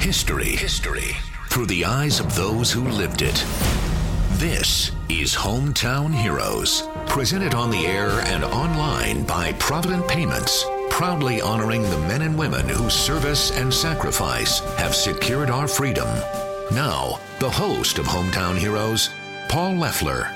History through the eyes of those who lived it. This is Hometown Heroes, presented on the air and online by Provident Payments, proudly honoring the men and women whose service and sacrifice have secured our freedom. Now, the host of Hometown Heroes, Paul Leffler.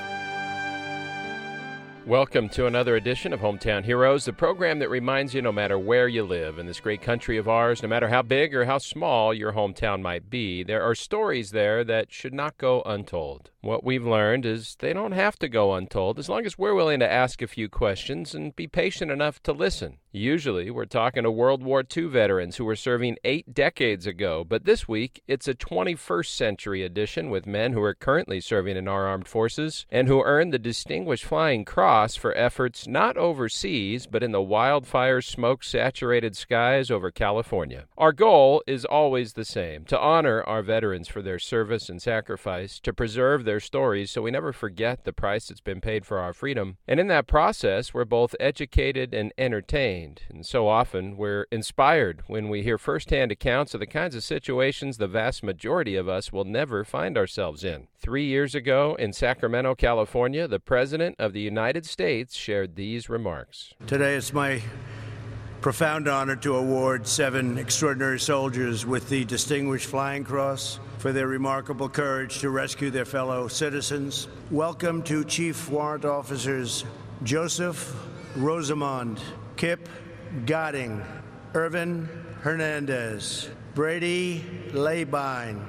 Welcome to another edition of Hometown Heroes, the program that reminds you no matter where you live in this great country of ours, no matter how big or how small your hometown might be, there are stories there that should not go untold. What we've learned is they don't have to go untold as long as we're willing to ask a few questions and be patient enough to listen. Usually, we're talking to World War II veterans who were serving 8 decades ago, but this week, it's a 21st century edition with men who are currently serving in our armed forces and who earned the Distinguished Flying Cross for efforts not overseas, but in the wildfire smoke-saturated skies over California. Our goal is always the same, to honor our veterans for their service and sacrifice, to preserve their stories so we never forget the price that's been paid for our freedom. And in that process, we're both educated and entertained. And so often, we're inspired when we hear firsthand accounts of the kinds of situations the vast majority of us will never find ourselves in. 3 years ago, in Sacramento, California, the President of the United States shared these remarks. Today, it's my profound honor to award 7 extraordinary soldiers with the Distinguished Flying Cross for their remarkable courage to rescue their fellow citizens. Welcome to Chief Warrant Officers Joseph Rosamond, Kip Godding, Irvin Hernandez, Brady Labine,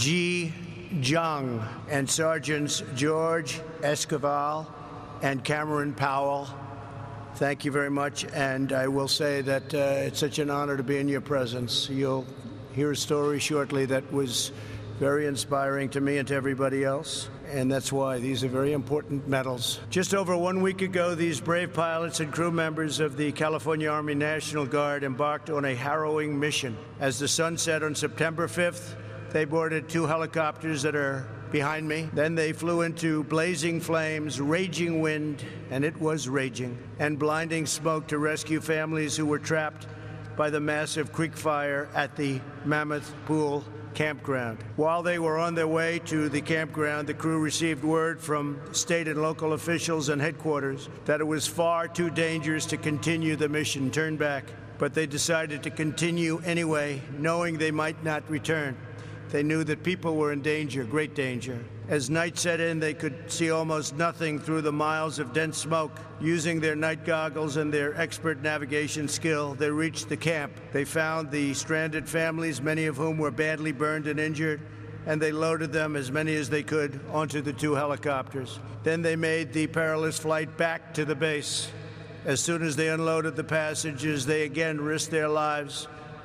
G. Jung, and Sergeants George Esquivel and Cameron Powell. Thank you very much, and I will say that it's such an honor to be in your presence. You'll hear a story shortly that was very inspiring to me and to everybody else, and that's why these are very important medals. Just over 1 week ago, these brave pilots and crew members of the California Army National Guard embarked on a harrowing mission. As the sun set on September 5th, they boarded 2 helicopters that are behind me. Then they flew into blazing flames, raging wind, and it was raging, and blinding smoke to rescue families who were trapped by the massive creek fire at the Mammoth Pool campground. While they were on their way to the campground, the crew received word from state and local officials and headquarters that it was far too dangerous to continue the mission, turn back. But they decided to continue anyway, knowing they might not return. They knew that people were in danger, great danger. As night set in, they could see almost nothing through the miles of dense smoke. Using their night goggles and their expert navigation skill, they reached the camp. They found the stranded families, many of whom were badly burned and injured, and they loaded them, as many as they could, onto the 2 helicopters. Then they made the perilous flight back to the base. As soon as they unloaded the passengers, they again risked their lives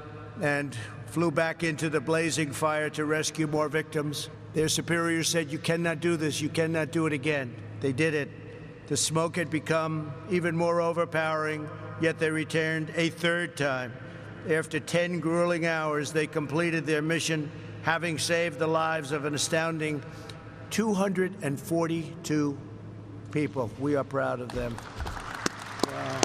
and flew back into the blazing fire to rescue more victims. Their superiors said, "You cannot do this. You cannot do it again." They did it. The smoke had become even more overpowering, yet they returned a 3rd time. After 10 grueling hours, they completed their mission, having saved the lives of an astounding 242 people. We are proud of them. Wow.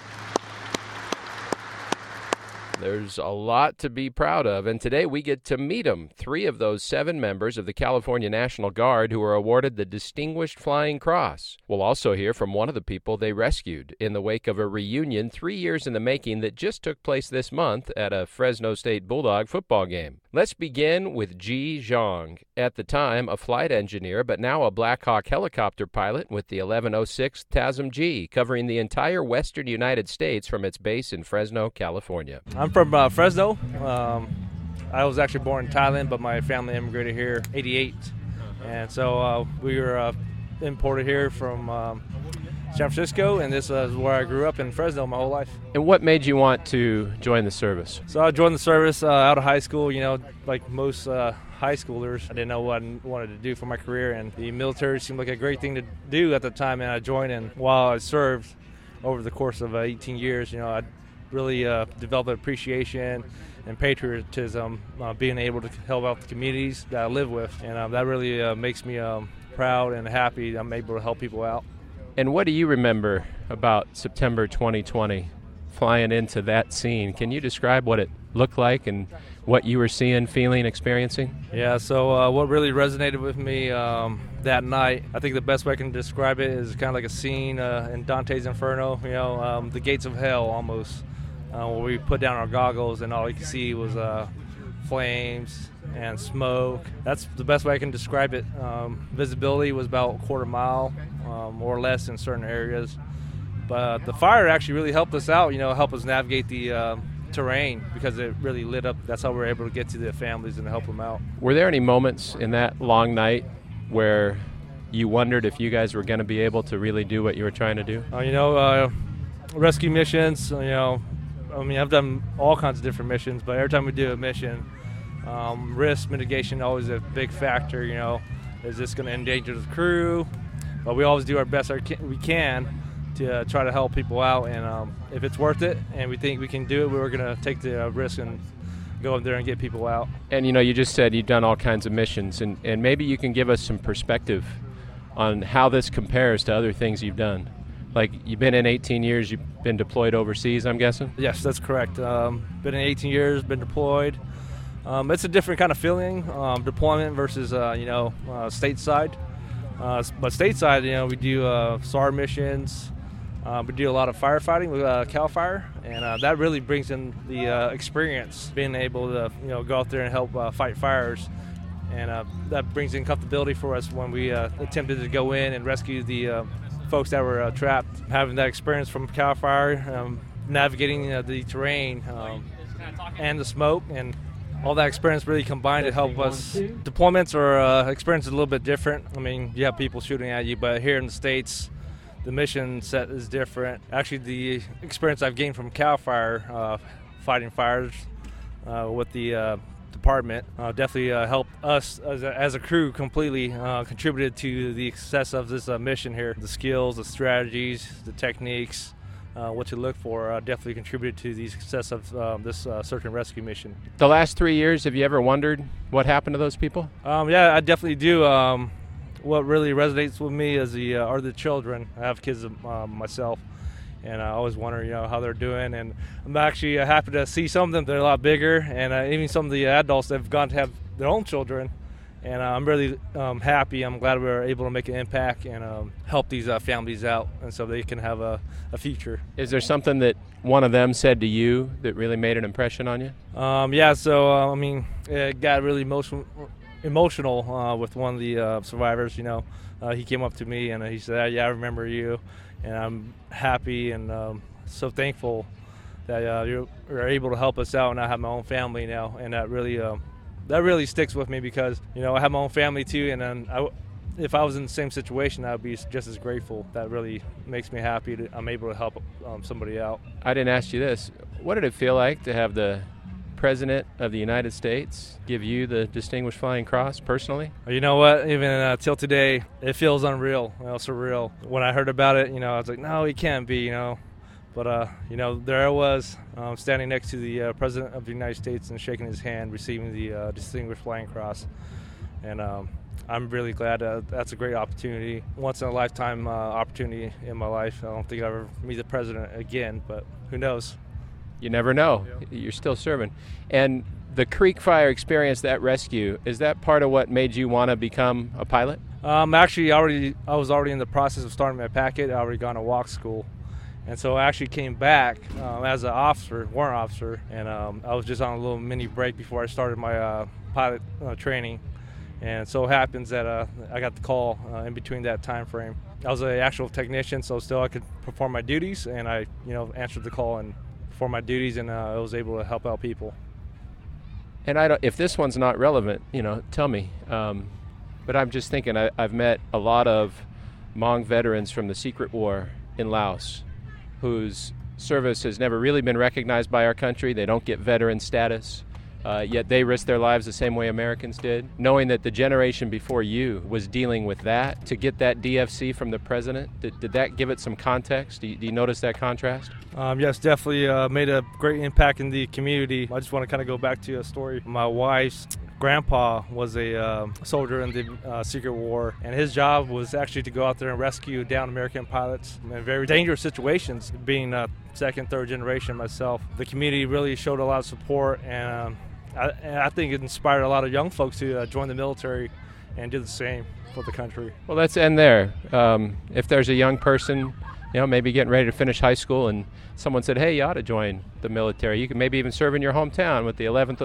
There's a lot to be proud of, and today we get to meet them. 3 of those 7 members of the California National Guard who were awarded the Distinguished Flying Cross. We'll also hear from one of the people they rescued in the wake of a reunion 3 years in the making that just took place this month at a Fresno State Bulldog football game. Let's begin with G. Zhang, at the time a flight engineer, but now a Black Hawk helicopter pilot with the 1106 TASM G, covering the entire western United States from its base in Fresno, California. I'm from Fresno. I was actually born in Thailand, but my family immigrated here in '88. And so we were imported here from San Francisco, and this is where I grew up in Fresno my whole life. And what made you want to join the service? So I joined the service out of high school, like most high schoolers. I didn't know what I wanted to do for my career, and the military seemed like a great thing to do at the time, and I joined. And while I served over the course of 18 years, I really developed an appreciation and patriotism, being able to help out the communities that I live with. And that really makes me proud and happy that I'm able to help people out. And what do you remember about September 2020, flying into that scene? Can you describe what it look like and what you were seeing, feeling, experiencing? Yeah, so what really resonated with me that night, I think the best way I can describe it is kind of like a scene in Dante's Inferno, the gates of hell almost, where we put down our goggles and all you could see was flames and smoke. That's the best way I can describe it. Visibility was about a quarter mile, more or less in certain areas. But the fire actually really helped us out, help us navigate the terrain because it really lit up. That's how we were able to get to the families and help them out. Were there any moments in that long night where you wondered if you guys were going to be able to really do what you were trying to do? Rescue missions, I've done all kinds of different missions, but every time we do a mission, risk mitigation always a big factor. Is this going to endanger the crew? But we always do our best we can to try to help people out, and if it's worth it and we think we can do it, we're going to take the risk and go up there and get people out. And you just said you've done all kinds of missions, and maybe you can give us some perspective on how this compares to other things you've done. Like, you've been in 18 years, you've been deployed overseas, I'm guessing? Yes, that's correct. Been in 18 years, been deployed. It's a different kind of feeling, deployment versus stateside. But stateside, we do SAR missions. We do a lot of firefighting with CAL FIRE, and that really brings in the experience, being able to go out there and help fight fires, and that brings in comfortability for us when we attempted to go in and rescue the folks that were trapped. Having that experience from CAL FIRE, navigating the terrain and the smoke, and all that experience really combined to help us. Deployments are experiences a little bit different. You have people shooting at you, but here in the States, the mission set is different. Actually, the experience I've gained from CAL FIRE, fighting fires with the department, definitely helped us as a crew completely, contributed to the success of this mission here. The skills, the strategies, the techniques, what you look for definitely contributed to the success of this search and rescue mission. The last 3 years, have you ever wondered what happened to those people? Yeah, I definitely do. What really resonates with me is are the children. I have kids myself, and I always wonder, how they're doing. And I'm actually happy to see some of them. They're a lot bigger, and even some of the adults have gone to have their own children. And I'm really happy. I'm glad we were able to make an impact and help these families out, and so they can have a future. Is there something that one of them said to you that really made an impression on you? Yeah. So it got really emotional with one of the survivors. He came up to me and he said, "Yeah, I remember you," and I'm happy and so thankful that you're able to help us out. And I have my own family now, and that really sticks with me because I have my own family too, and then if I was in the same situation, I would be just as grateful. That really makes me happy that I'm able to help somebody out. I didn't ask you this. What did it feel like to have the President of the United States give you the Distinguished Flying Cross personally? You know what? Even till today, it feels unreal, surreal. When I heard about it, I was like, no, it can't be, But, there I was, standing next to the President of the United States and shaking his hand, receiving the Distinguished Flying Cross. And I'm really glad that's a great opportunity, once-in-a-lifetime opportunity in my life. I don't think I'll ever meet the President again, but who knows? You never know. You're still serving. And the Creek Fire experience, that rescue, is that part of what made you want to become a pilot? Actually, I was already in the process of starting my packet. I already gone to walk school. And so I actually came back as an warrant officer, and I was just on a little mini break before I started my pilot training. And it so happens that I got the call in between that time frame. I was an actual technician, so still I could perform my duties, and I answered the call and performed my duties, and I was able to help out people. And if this one's not relevant, tell me. But I'm just thinking, I've met a lot of Hmong veterans from the Secret War in Laos whose service has never really been recognized by our country. They don't get veteran status, yet they risk their lives the same way Americans did. Knowing that the generation before you was dealing with that, to get that DFC from the president, did that give it some context? Do you notice that contrast? Yes, definitely made a great impact in the community. I just want to kind of go back to a story. My wife's grandpa was a soldier in the Secret War, and his job was actually to go out there and rescue downed American pilots in very dangerous situations. Being second, third generation myself, the community really showed a lot of support, and I think it inspired a lot of young folks to join the military and do the same for the country. Well, let's end there. If there's a young person, maybe getting ready to finish high school, and someone said, hey, you ought to join the military. You can maybe even serve in your hometown with the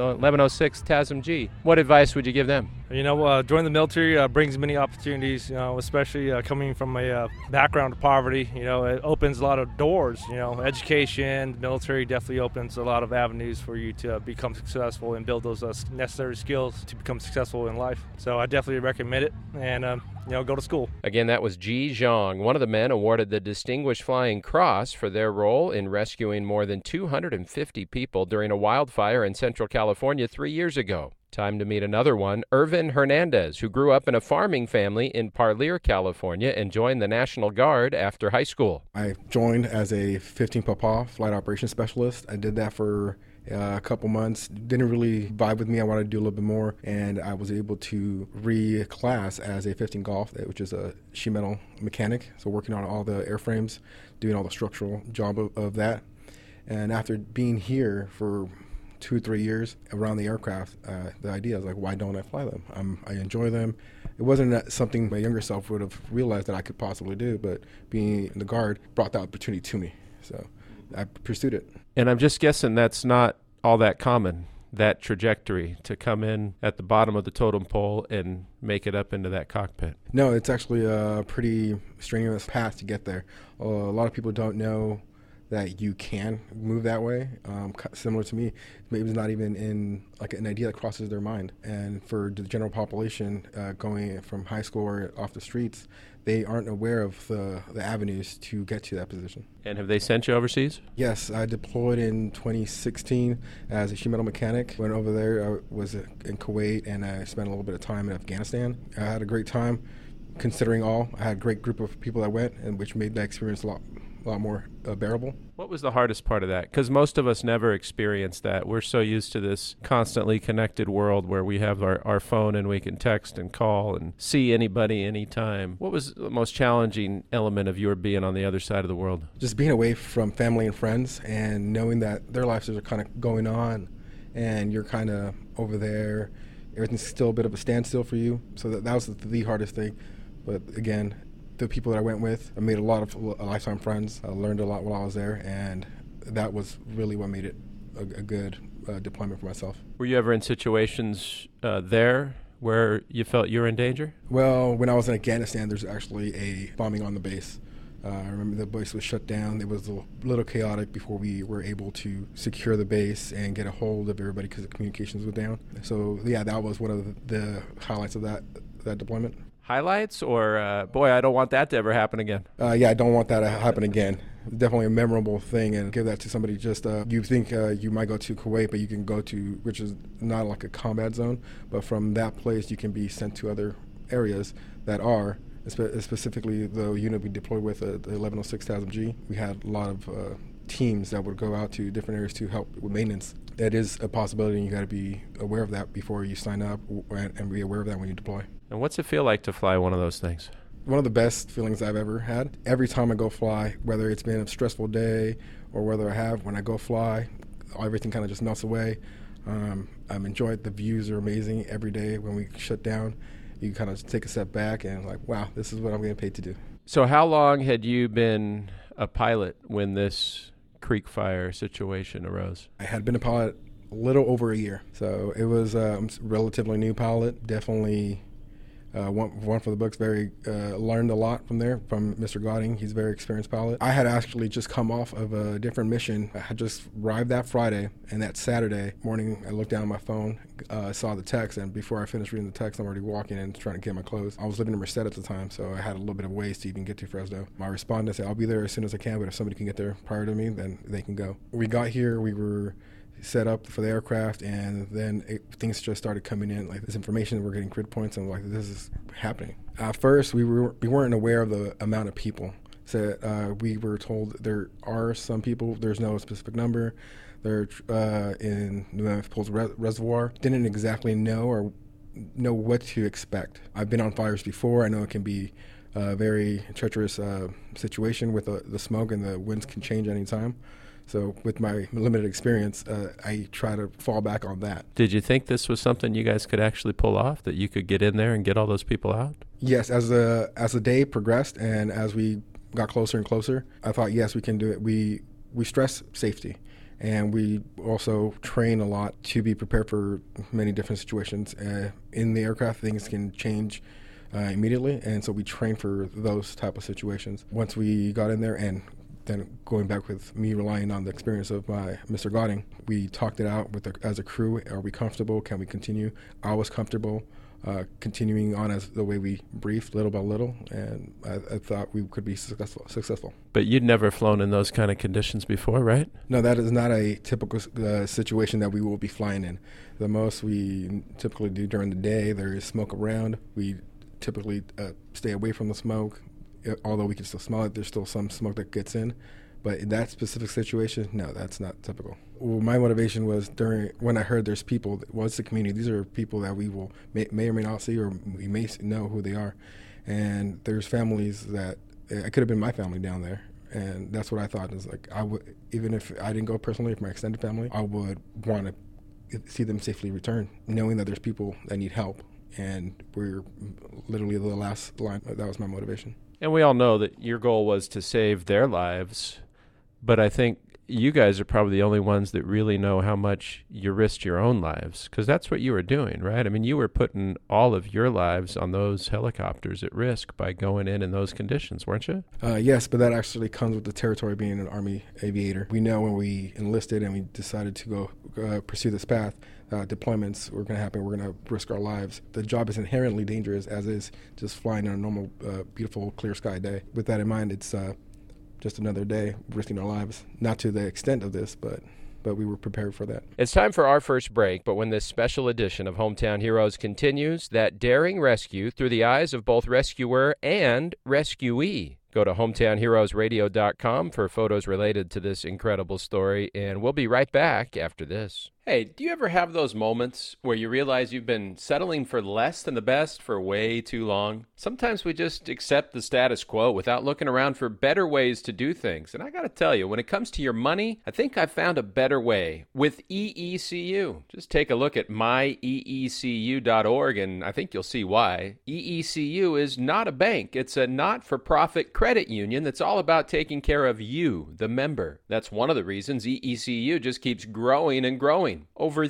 1106 TASM-G. What advice would you give them? Joining the military brings many opportunities, especially coming from a background of poverty. It opens a lot of doors. Education, military definitely opens a lot of avenues for you to become successful and build those necessary skills to become successful in life. So I definitely recommend it, and go to school. Again, that was Ji Zhang, one of the men awarded the Distinguished Flying Cross for their role in rescuing more than 250 people during a wildfire in Central California 3 years ago. Time to meet another one, Irvin Hernandez, who grew up in a farming family in Parlier, California, and joined the National Guard after high school. I joined as a 15 Papa Flight Operations Specialist. I did that for a couple months. Didn't really vibe with me. I wanted to do a little bit more, and I was able to reclass as a 15 Golf, which is a sheet metal mechanic, so working on all the airframes, doing all the structural job of that. And after being here for 2-3 years around the aircraft, the idea is like, why don't I fly them? I enjoy them. It wasn't something my younger self would have realized that I could possibly do, but being in the Guard brought the opportunity to me, so I pursued it. And I'm just guessing that's not all that common, that trajectory to come in at the bottom of the totem pole and make it up into that cockpit. No, it's actually a pretty strenuous path to get there. A lot of people don't know that you can move that way. Similar to me, maybe it's not even in like an idea that crosses their mind. And for the general population going from high school or off the streets, they aren't aware of the avenues to get to that position. And have they sent you overseas? Yes, I deployed in 2016 as a sheet metal mechanic. Went over there, I was in Kuwait, and I spent a little bit of time in Afghanistan. I had a great time, considering all. I had a great group of people that went, and which made that experience a lot more bearable. What was the hardest part of that? Because most of us never experience that. We're so used to this constantly connected world where we have our phone and we can text and call and see anybody anytime. What was the most challenging element of your being on the other side of the world? Just being away from family and friends and knowing that their lives are kind of going on and you're kind of over there. Everything's still a bit of a standstill for you. So that was the hardest thing. But again, the people that I went with, I made a lot of lifetime friends. I learned a lot while I was there, and that was really what made it a good deployment for myself. Were you ever in situations there where you felt you were in danger? Well, when I was in Afghanistan, there's actually a bombing on the base. I remember the base was shut down. It was a little chaotic before we were able to secure the base and get a hold of everybody because the communications were down. So, yeah, that was one of the highlights of that deployment. Highlights, or boy, I don't want that to ever happen again? Yeah, I don't want that to happen again. Definitely a memorable thing, and give that to somebody. Just you think you might go to Kuwait, but you can go to, which is not like a combat zone, but from that place you can be sent to other areas that are, specifically the unit we deployed with, the 1106 TASM-G. We had a lot of teams that would go out to different areas to help with maintenance. That is a possibility, and you got to be aware of that before you sign up, and be aware of that when you deploy. And what's it feel like to fly one of those things? One of the best feelings I've ever had. Every time I go fly, whether it's been a stressful day or whether when I go fly, everything kind of just melts away. I'm enjoying the views are amazing every day. When we shut down, you kind of take a step back and like, wow, this is what I'm getting paid to do. So how long had you been a pilot when this Creek Fire situation arose? I had been a pilot a little over a year. So it was a relatively new pilot, definitely one for the books. Learned a lot from Mr. Godding. He's a very experienced pilot. I had actually just come off of a different mission. I had just arrived that Friday, and that Saturday morning I looked down at my phone, saw the text, and before I finished reading the text, I'm already walking in trying to get my clothes. I was living in Merced at the time, so I had a little bit of ways to even get to Fresno. My respondent said, I'll be there as soon as I can, but if somebody can get there prior to me, then they can go. We got here, we were set up for the aircraft, and then things just started coming in, like this information, we're getting grid points, and like, this is happening. At first, we weren't aware of the amount of people. So we were told there are some people, there's no specific number, They're in New Mammoth Pools Reservoir. Didn't exactly know what to expect. I've been on fires before. I know it can be a very treacherous situation with the smoke, and the winds can change any time. So with my limited experience, I try to fall back on that. Did you think this was something you guys could actually pull off, that you could get in there and get all those people out? Yes, as the day progressed and as we got closer and closer, I thought, yes, we can do it. We stress safety, and we also train a lot to be prepared for many different situations. In the aircraft, things can change immediately, and so we train for those type of situations. Once we got in there, and then going back with me relying on the experience of my Mr. Godding, we talked it out as a crew. Are we comfortable? Can we continue? I was comfortable continuing on as the way we briefed little by little, and I thought we could be successful. But you'd never flown in those kind of conditions before, right? No, that is not a typical situation that we will be flying in. The most we typically do during the day, there is smoke around. We typically stay away from the smoke. Although we can still smell it, there's still some smoke that gets in. But in that specific situation, no, that's not typical. Well, my motivation was when I heard there's people, the community. These are people that we will may or may not see, or we may know who they are. And there's families that it could have been my family down there. And that's what I thought is like, I would, even if I didn't go personally, if my extended family, I would want to see them safely return, knowing that there's people that need help. And we're literally the last line. That was my motivation. And we all know that your goal was to save their lives, but I think you guys are probably the only ones that really know how much you risked your own lives, because that's what you were doing, right? I mean, you were putting all of your lives on those helicopters at risk by going in those conditions, weren't you? Yes, but that actually comes with the territory being an Army aviator. We know when we enlisted and we decided to go pursue this path, deployments were going to happen. We're going to risk our lives. The job is inherently dangerous, as is just flying on a normal, beautiful, clear sky day. With that in mind, it's just another day risking our lives. Not to the extent of this, but we were prepared for that. It's time for our first break, but when this special edition of Hometown Heroes continues, that daring rescue through the eyes of both rescuer and rescuee. Go to hometownheroesradio.com for photos related to this incredible story, and we'll be right back after this. Hey, do you ever have those moments where you realize you've been settling for less than the best for way too long? Sometimes we just accept the status quo without looking around for better ways to do things. And I got to tell you, when it comes to your money, I think I found a better way with EECU. Just take a look at myeecu.org, and I think you'll see why. EECU is not a bank. It's a not-for-profit credit union that's all about taking care of you, the member. That's one of the reasons EECU just keeps growing and growing. Over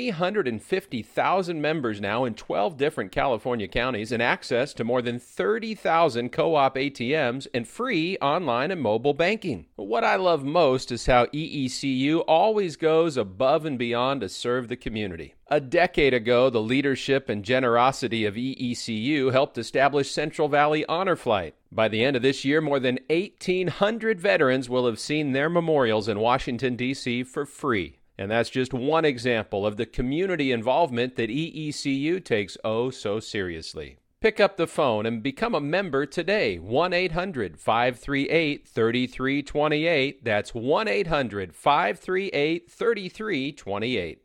350,000 members now in 12 different California counties, and access to more than 30,000 co-op ATMs and free online and mobile banking. What I love most is how EECU always goes above and beyond to serve the community. A decade ago, the leadership and generosity of EECU helped establish Central Valley Honor Flight. By the end of this year, more than 1,800 veterans will have seen their memorials in Washington, D.C. for free. And that's just one example of the community involvement that EECU takes oh so seriously. Pick up the phone and become a member today. 1-800-538-3328. That's 1-800-538-3328.